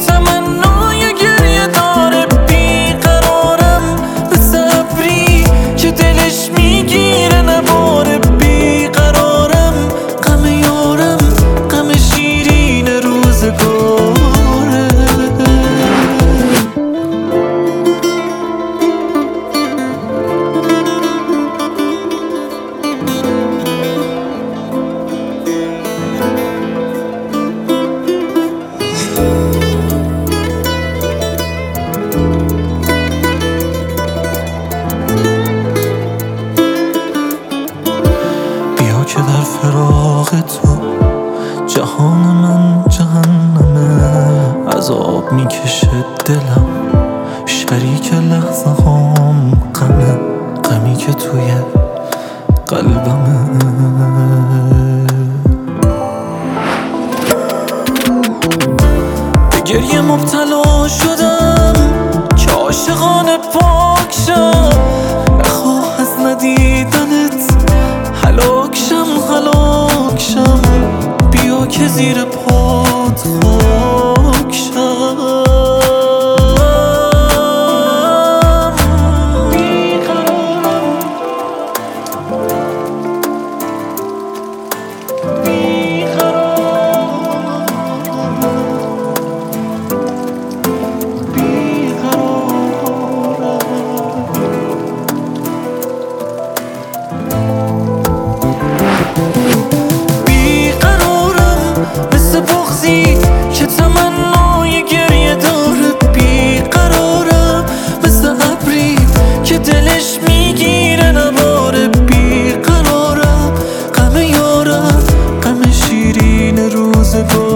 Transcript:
تمنای گریه داره. بیقرارم مثل ابری که دلش میگیره نباره. بیقرارم غم یارم غم شیرین روزگاره. که در فراق تو جهان من جهنمه. عذاب میکشه دلم شریک لحظه هام غمه. غمی که توی قلبمه. به گریه مبتلا شدم که عاشقانه پاک شم. نخواه از ندیدنت هلاک شم. بیا که زیر پات خاک شم. که تمنای گریه داره. بیقرارم مثل ابری که دلش میگیره نباره. بیقرارم غم یارم غم شیرین روزگار.